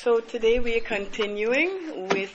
So today we are continuing with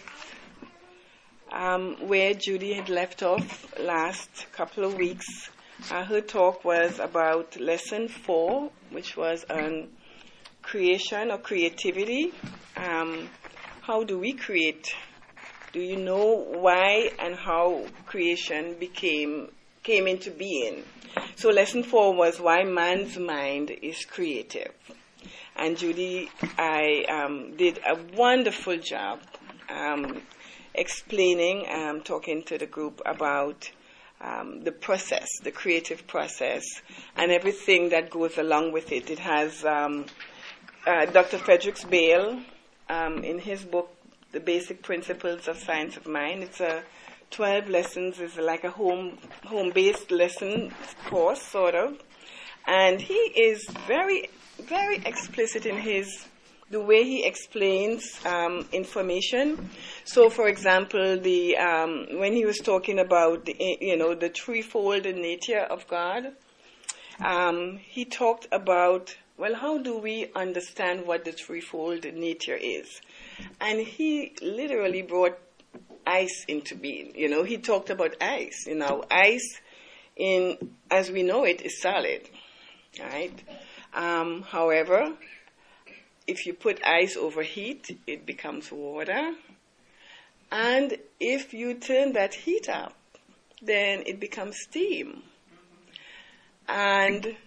where Judy had left off last couple of weeks. Her talk was about lesson 4, which was on creation or creativity. How do we create? Do you know why and how creation came into being? So lesson 4 was why man's mind is creative. And Judy, I did a wonderful job explaining, talking to the group about the process, the creative process, and everything that goes along with it. It has Dr. Fredericks Bale in his book, The Basic Principles of Science of Mind. It's 12 lessons. It's like a home-based lesson course, sort of. And he is very explicit in the way he explains information. So, for example, when he was talking about the threefold nature of God, he talked about, well, how do we understand what the threefold nature is? And he literally brought ice into being. He talked about ice. Ice, as we know it, is solid, right? However, if you put ice over heat, it becomes water. And if you turn that heat up, then it becomes steam. And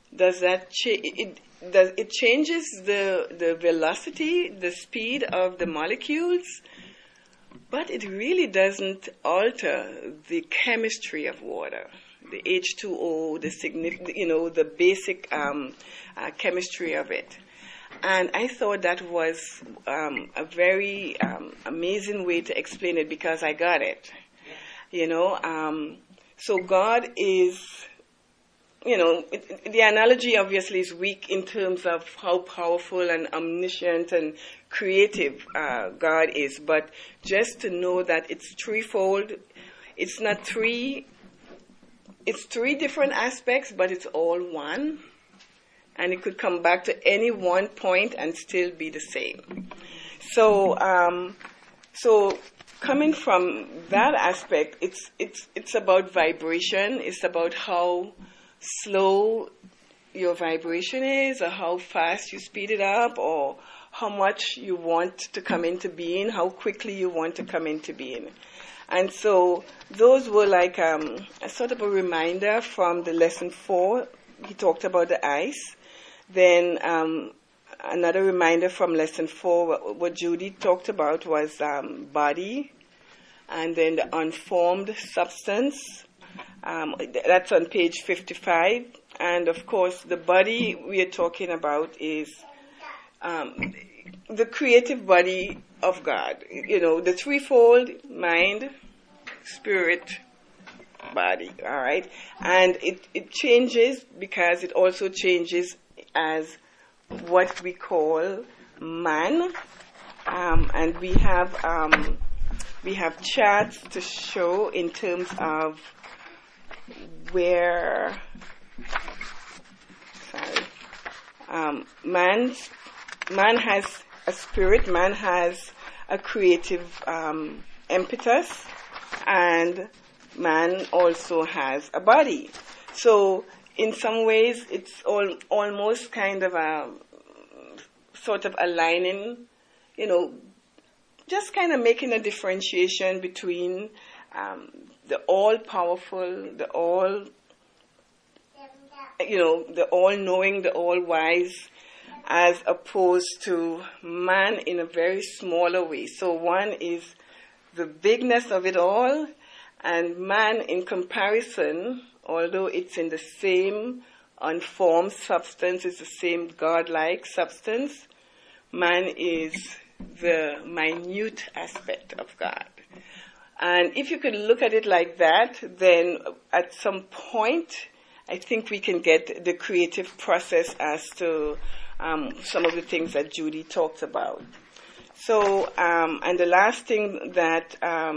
it changes the velocity, the speed of the molecules, but it really doesn't alter the chemistry of water. The H2O, the basic chemistry of it. And I thought that was a very amazing way to explain it because I got it. So God is, the analogy obviously is weak in terms of how powerful and omniscient and creative God is. But just to know that it's threefold, it's not three. It's three different aspects, but it's all one. And it could come back to any one point and still be the same. So coming from that aspect, it's about vibration. It's about how slow your vibration is, or how fast you speed it up, or how much you want to come into being, how quickly you want to come into being. And so those were like a sort of a reminder from the lesson 4. He talked about the ice. Then another reminder from lesson 4, what Judy talked about was body, and then the unformed substance. That's on page 55. And of course, the body we are talking about is the creative body of God. The threefold: mind, spirit, body. All right, and it changes because it also changes as what we call man, and we have charts to show in terms of where. Man has a spirit. Man has a creative impetus, and man also has a body. So in some ways, it's almost kind of a sort of aligning, just kind of making a differentiation between the all-powerful, the all-knowing, the all-wise, as opposed to man in a very smaller way. So one is the bigness of it all, and man in comparison, although it's in the same unformed substance, it's the same God-like substance, man is the minute aspect of God. And if you could look at it like that, then at some point, I think we can get the creative process as to some of the things that Judy talked about. So, and the last thing that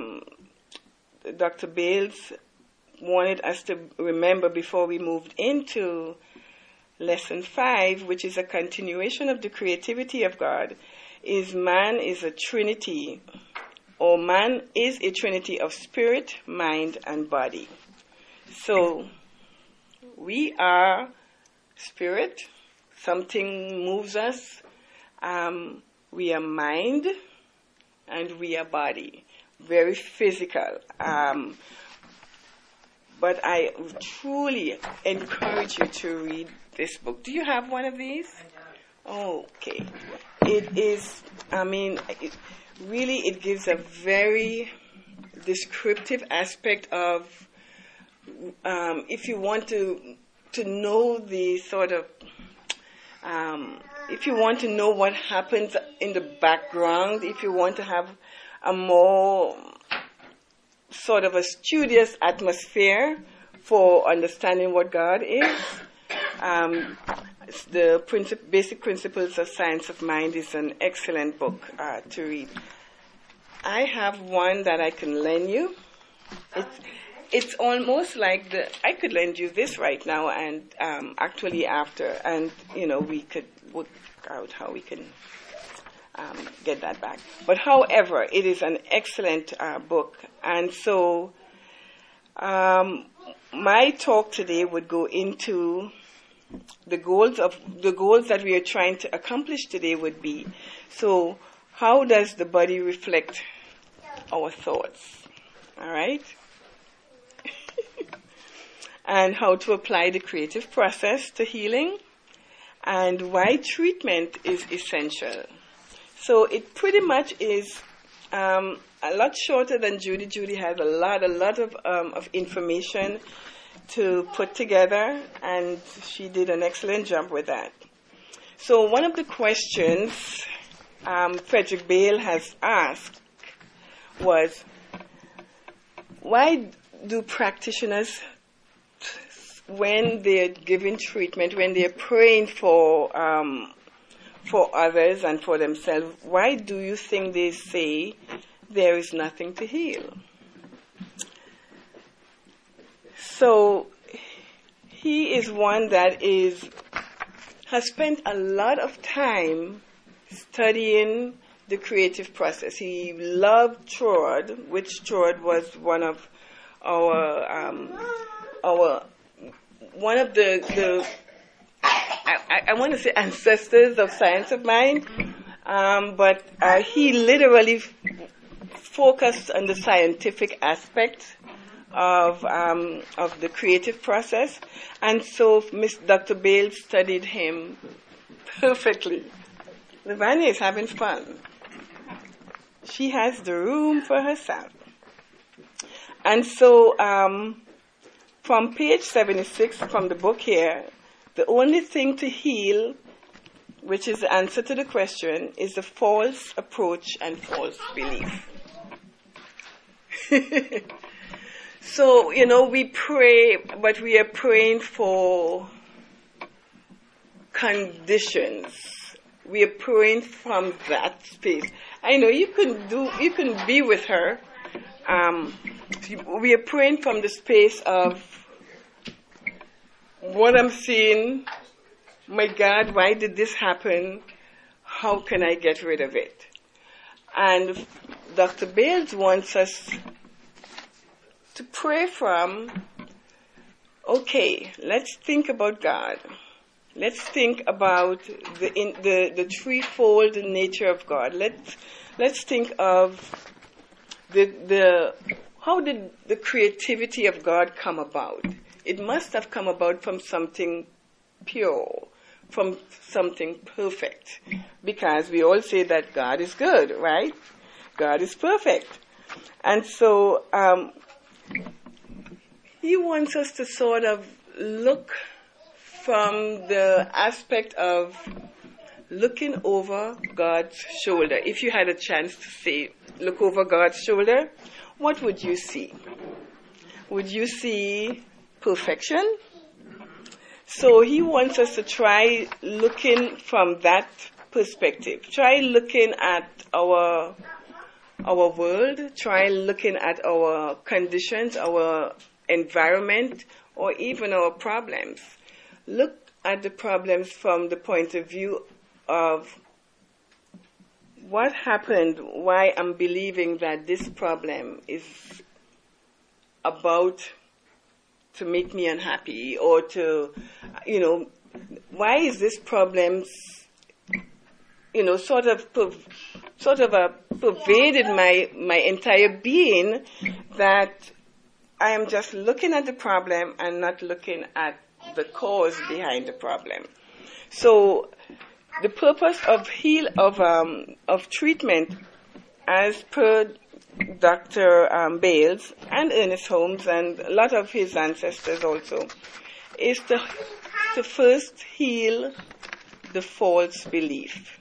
Dr. Bales wanted us to remember before we moved into lesson 5, which is a continuation of the creativity of God, is man is a trinity, or man is a trinity of spirit, mind, and body. So we are spirit, something moves us, we are mind, and we are body. Very physical. But I truly encourage you to read this book. Do you have one of these? Oh, okay. It is, it gives a very descriptive aspect of, if you want to know the sort of, if you want to know what happens in the background, if you want to have a more sort of a studious atmosphere for understanding what God is, the Basic Principles of Science of Mind is an excellent book to read. I have one that I can lend you. It's almost like I could lend you this right now, and actually after, and we could work out how we can get that back. But however, it is an excellent book, and so my talk today would go into the goals that we are trying to accomplish today would be, so how does the body reflect our thoughts? All right? And how to apply the creative process to healing, and why treatment is essential. So it pretty much is a lot shorter than Judy. Judy has a lot of information to put together, and she did an excellent job with that. So one of the questions Frederick Bale has asked was, why do practitioners, when they're giving treatment, when they're praying for others and for themselves, why do you think they say there is nothing to heal? So he is one that has spent a lot of time studying the creative process. He loved Trord, which Trord was one of the I want to say ancestors of science of mind, but he literally focused on the scientific aspect of the creative process, and so Dr. Bale studied him perfectly. Lavanya is having fun. She has the room for herself. And so from page 76 from the book here, the only thing to heal, which is the answer to the question, is the false approach and false belief. So, we pray, but we are praying for conditions. We are praying from that space. I know you can be with her. We are praying from the space of what I'm seeing. My God, why did this happen? How can I get rid of it? And Dr. Bales wants us to pray from, okay, let's think about God. Let's think about the threefold nature of God. Let's think of how did the creativity of God come about? It must have come about from something pure, from something perfect, because we all say that God is good, right? God is perfect. And so he wants us to sort of look from the aspect of looking over God's shoulder. If you had a chance to say, look over God's shoulder, what would you see? Would you see perfection? So he wants us to try looking from that perspective. Try looking at our world, try looking at our conditions, our environment, or even our problems. Look at the problems from the point of view of what happened, why I'm believing that this problem is about to make me unhappy, or to, why is this problem, sort of pervaded my entire being, that I am just looking at the problem and not looking at the cause behind the problem. So the purpose of treatment, as per Dr. Bales and Ernest Holmes and a lot of his ancestors also, is to first heal the false belief.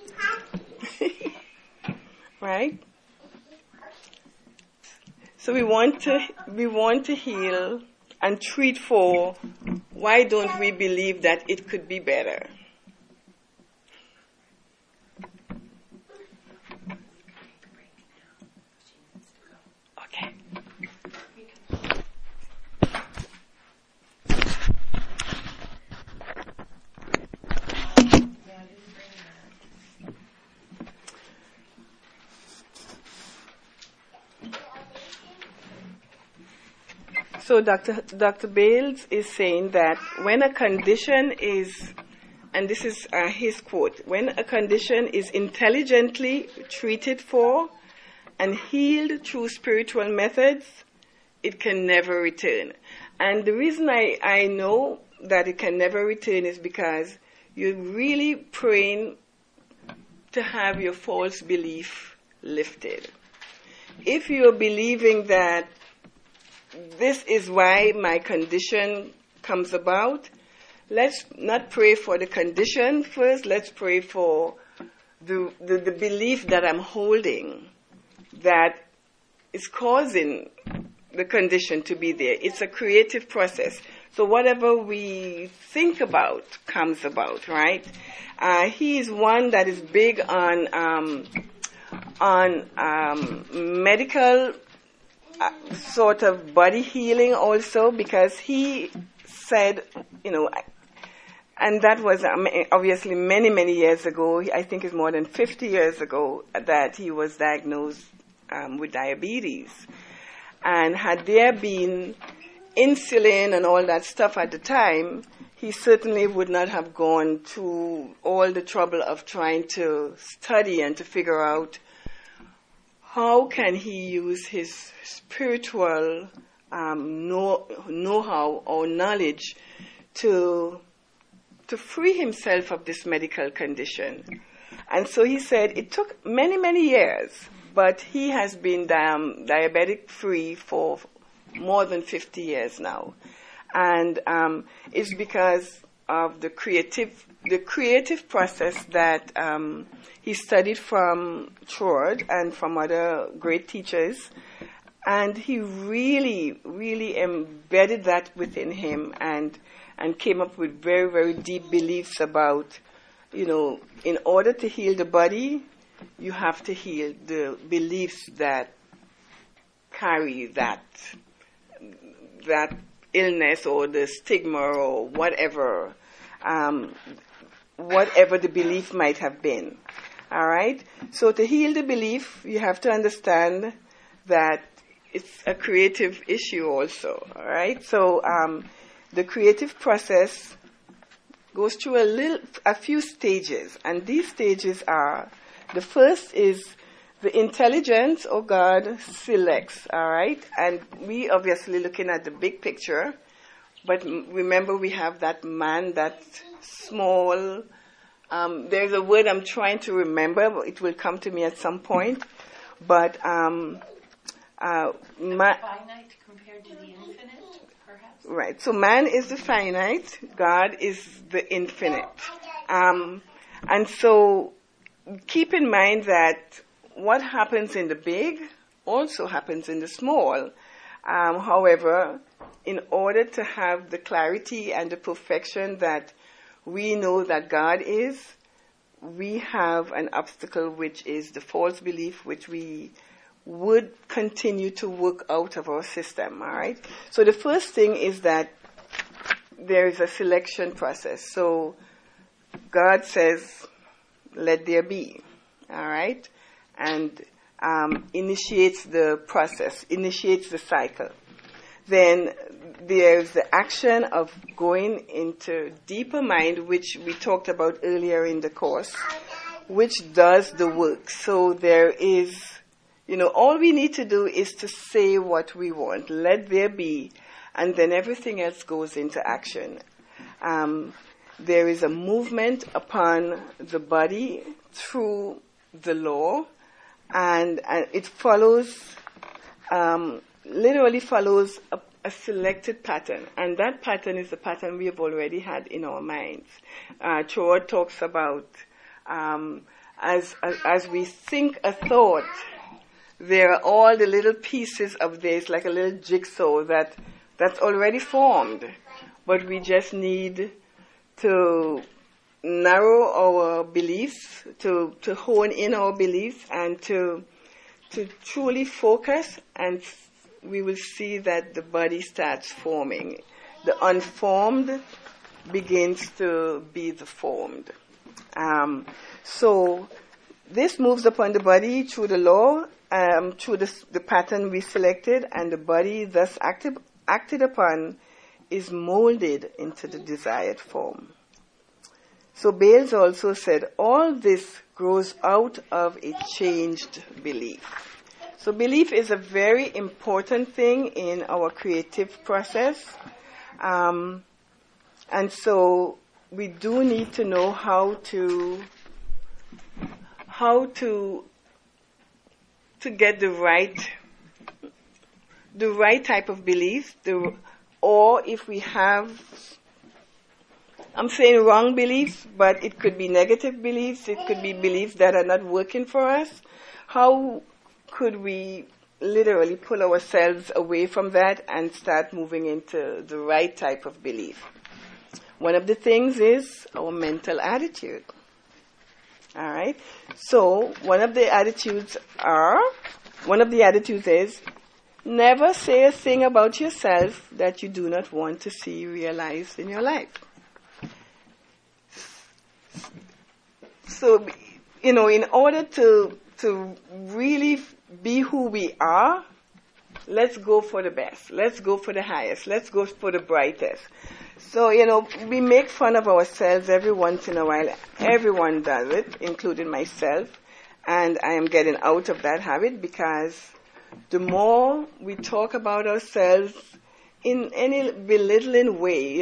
Right? So we want to heal and treat for why don't we believe that it could be better. Okay. So Dr. Bales is saying that when a condition is, and this is his quote, when a condition is intelligently treated for and healed through spiritual methods, it can never return. And the reason I know that it can never return is because you're really praying to have your false belief lifted. If you're believing that this is why my condition comes about, let's not pray for the condition first. Let's pray for the belief that I'm holding that is causing the condition to be there. It's a creative process. So whatever we think about comes about, right? He is one that is big on medical sort of body healing also, because he said, and that was obviously many, many years ago. I think it's more than 50 years ago that he was diagnosed with diabetes. And had there been insulin and all that stuff at the time, he certainly would not have gone to all the trouble of trying to study and to figure out how can he use his spiritual know-how or knowledge to free himself of this medical condition. And so he said it took many, many years, but he has been diabetic-free for more than 50 years now. And it's because of the creative process that he studied from Troad and from other great teachers, and he really, really embedded that within him and came up with very, very deep beliefs about, in order to heal the body, you have to heal the beliefs that carry that illness or the stigma or whatever the belief might have been. All right? So to heal the belief, you have to understand that it's a creative issue also. All right? So the creative process goes through a few stages, and these stages are, the first is the intelligence, or God selects, all right? And we obviously looking at the big picture, but remember we have that man, that small, there's a word I'm trying to remember, but it will come to me at some point, but finite compared to the infinite, perhaps? Right, so man is the finite, God is the infinite. And so keep in mind that what happens in the big also happens in the small. However, in order to have the clarity and the perfection that we know that God is, we have an obstacle, which is the false belief, which we would continue to work out of our system, all right? So the first thing is that there is a selection process. So God says, let there be, all right, and initiates the process, initiates the cycle. Then there's the action of going into deeper mind, which we talked about earlier in the course, which does the work. So there is, all we need to do is to say what we want, let there be, and then everything else goes into action. There is a movement upon the body through the law, and it follows, literally follows a selected pattern, and that pattern is the pattern we have already had in our minds. Choa talks about as we think a thought, there are all the little pieces of this, like a little jigsaw that's already formed, but we just need to narrow our beliefs, to hone in our beliefs, and to truly focus, and we will see that the body starts forming. The unformed begins to be the formed. So this moves upon the body through the law, through the pattern we selected, and the body thus acted upon is molded into the desired form. So Bales also said, all this grows out of a changed belief. So belief is a very important thing in our creative process. And so we do need to know how to get the right type of belief, or if we have, I'm saying wrong beliefs, but it could be negative beliefs, it could be beliefs that are not working for us. How could we literally pull ourselves away from that and start moving into the right type of belief? One of the things is our mental attitude. All right? So one of the attitudes is, never say a thing about yourself that you do not want to see realized in your life. So, in order to really be who we are, let's go for the best. Let's go for the highest. Let's go for the brightest. So, we make fun of ourselves every once in a while. Everyone does it, including myself. And I am getting out of that habit, because the more we talk about ourselves in any belittling way,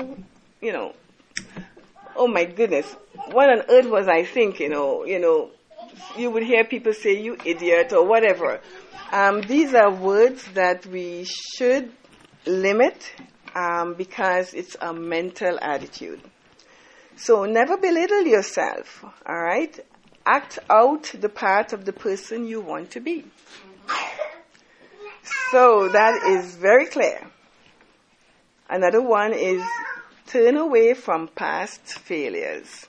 oh my goodness, what on earth was I thinking? You would hear people say, you idiot, or whatever. These are words that we should limit, because it's a mental attitude. So never belittle yourself, all right? Act out the part of the person you want to be. So that is very clear. Another one is turn away from past failures.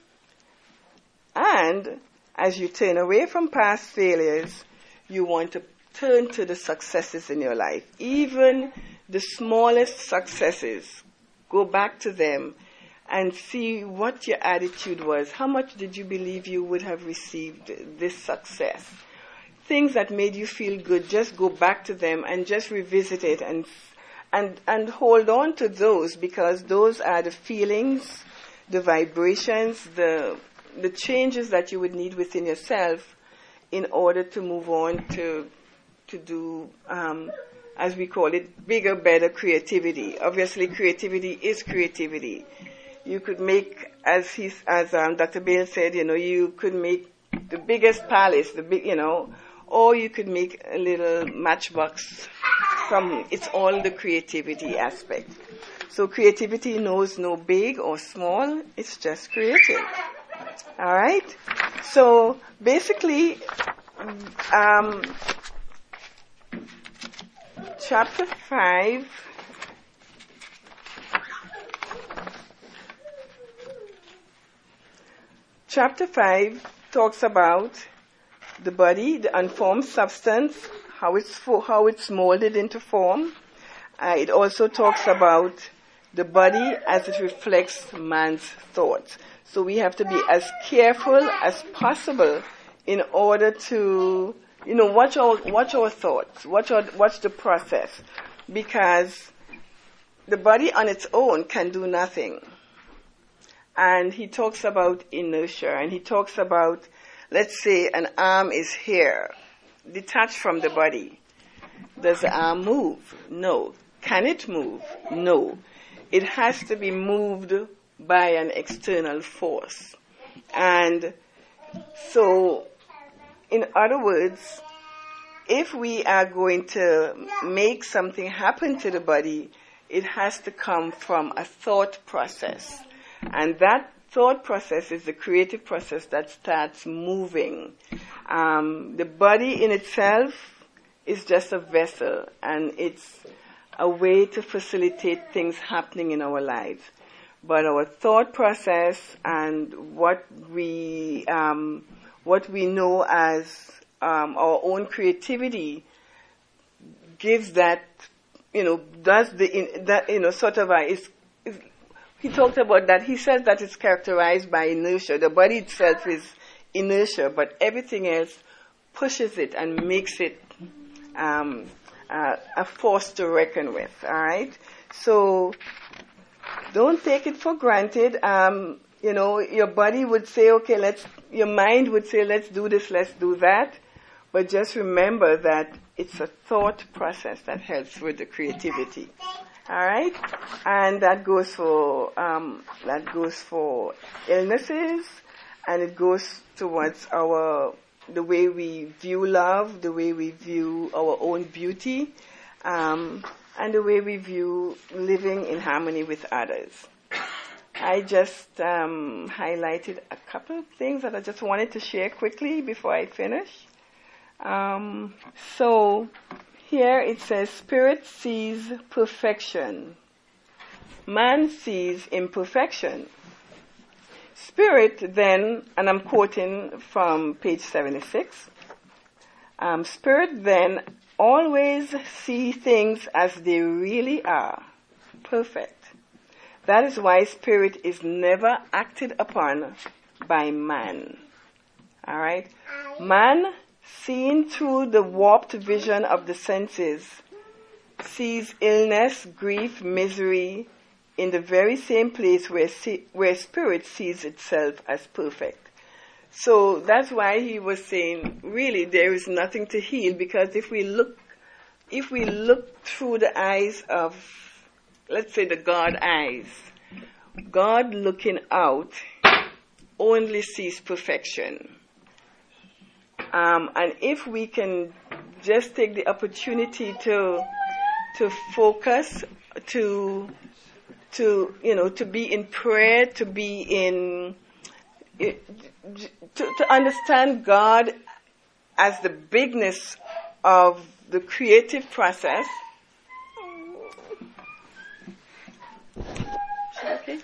And as you turn away from past failures, you want to turn to the successes in your life. Even the smallest successes, go back to them and see what your attitude was. How much did you believe you would have received this success? Things that made you feel good, just go back to them and just revisit it and hold on to those, because those are the feelings, the vibrations, the changes that you would need within yourself in order to move on to do, as we call it, bigger, better creativity. Obviously, creativity is creativity. You could make, as Dr. Bale said, you could make the biggest palace, or you could make a little matchbox from, it's all the creativity aspect. So creativity knows no big or small, it's just creative. All right? So basically, chapter 5 talks about the body, the unformed substance, how it's molded into form. It also talks about the body as it reflects man's thoughts. So we have to be as careful as possible in order to, watch our thoughts, watch the process, because the body on its own can do nothing. And he talks about inertia, and he talks about, let's say an arm is here, detached from the body. Does the arm move? No. Can it move? No. It has to be moved by an external force. And so, in other words, if we are going to make something happen to the body, it has to come from a thought process. And that thought process is the creative process that starts moving. The body in itself is just a vessel, and it's a way to facilitate things happening in our lives. But our thought process and what we know as our own creativity gives that, he talked about that. He says that it's characterized by inertia. The body itself is inertia, but everything else pushes it and makes it a force to reckon with. All right. So don't take it for granted. Your body would say, okay, your mind would say, let's do this, let's do that. But just remember that it's a thought process that helps with the creativity. All right, and that goes for illnesses, and it goes towards the way we view love, the way we view our own beauty, and the way we view living in harmony with others. I just highlighted a couple of things that I just wanted to share quickly before I finish. So here it says, spirit sees perfection. Man sees imperfection. Spirit then, and I'm quoting from page 76, spirit then always see things as they really are, perfect. That is why spirit is never acted upon by man. All right? Man, seen through the warped vision of the senses, sees illness, grief, misery in the very same place where spirit sees itself as perfect. So that's why he was saying, really, there is nothing to heal, because if we look through the eyes of, let's say, the God eyes, God looking out only sees perfection. And if we can just take the opportunity to focus, to be in prayer, to understand God as the bigness of the creative process. Okay.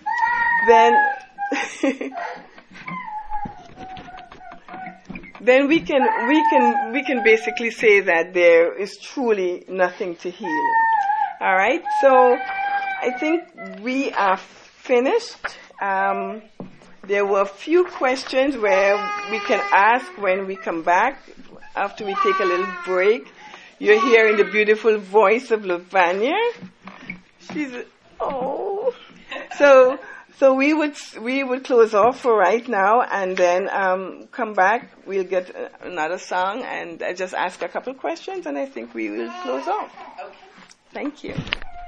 Then we can basically say that there is truly nothing to heal. All right. So I think we are finished. There were a few questions where we can ask when we come back after we take a little break. You're hearing the beautiful voice of Lavanya. So we would close off for right now, and then come back. We'll get another song, and I just ask a couple questions, and I think we will close off. Okay. Thank you.